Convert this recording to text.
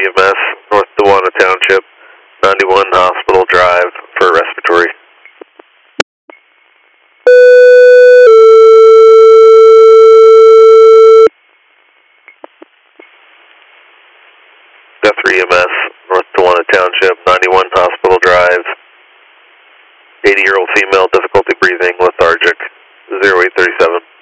EMS, North Dewana Township, 91 Hospital Drive for respiratory. Guthrie EMS, North Dewana Township, 91 Hospital Drive, 80-year-old female, difficulty breathing, lethargic, 0837.